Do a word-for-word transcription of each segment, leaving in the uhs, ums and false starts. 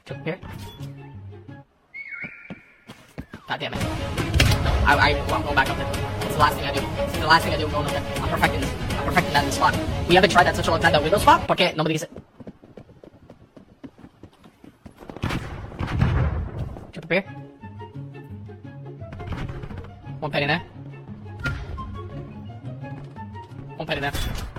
Here. God damn it. No, I, I, I'm going back up there. It's the last thing I do. It's the last thing I do. I'm going up there. I'm perfecting this. I'm perfecting that in the spot. We haven't tried that such a long time, that window spot. Porque nobody gets it. Jump up here. One penny there. One penny there.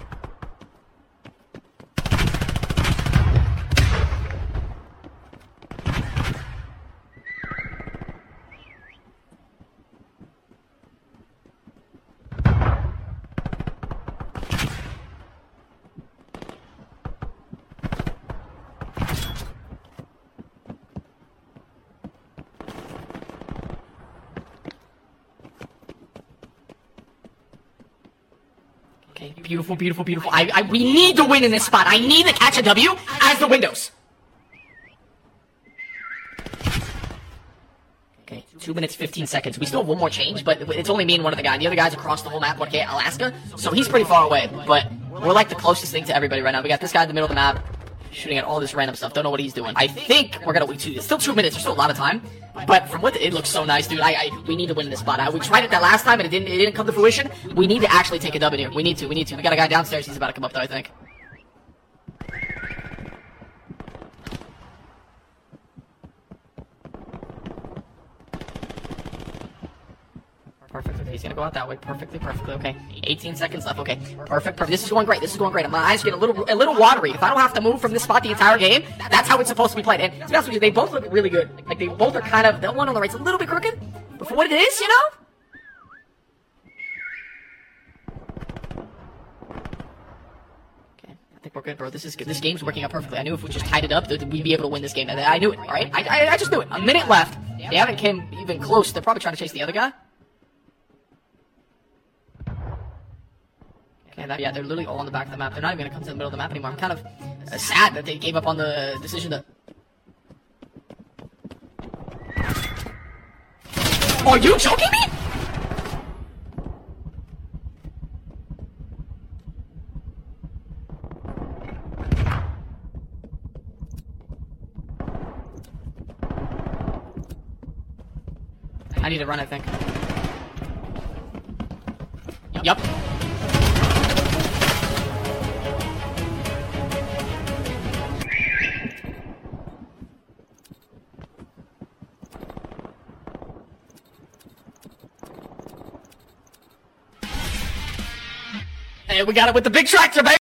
Okay, beautiful, beautiful, beautiful. I, I, we need to win in this spot. I need to catch a W as the windows. Okay, two minutes, fifteen seconds. We still have one more change, but it's only me and one other guy. The other guy's across the whole map, okay, Alaska, so he's pretty far away, but we're like the closest thing to everybody right now. We got this guy in the middle of the map, shooting at all this random stuff. Don't know what he's doing. I think we're gonna wait two. It's still two minutes. There's still a lot of time. But from what the, it looks so nice, dude. I, I we need to win this spot. I, we tried it that last time and it didn't it didn't come to fruition. We need to actually take a W. We need to. We need to. We got a guy downstairs. He's about to come up though, I think. Perfect. Okay, he's gonna go out that way. Perfectly, perfectly. Okay, eighteen seconds left. Okay, perfect, perfect. This is going great. This is going great. My eyes get a little, a little watery. If I don't have to move from this spot the entire game, that's how it's supposed to be played. And to be honest with you, they both look really good. Like they both are kind of. The one on the right's a little bit crooked, but for what it is, you know. Okay, I think we're good, bro. This is good. This game's working out perfectly. I knew if we just tied it up, that we'd be able to win this game. I knew it. All right, I, I, I just knew it. A minute left. They haven't came even close. They're probably trying to chase the other guy. Okay, that, yeah, they're literally all on the back of the map. They're not even going to come to the middle of the map anymore. I'm kind of uh, sad that they gave up on the decision to... Are you joking me? I need to run, I think. Yup. Hey, we got it with the big tractor, baby!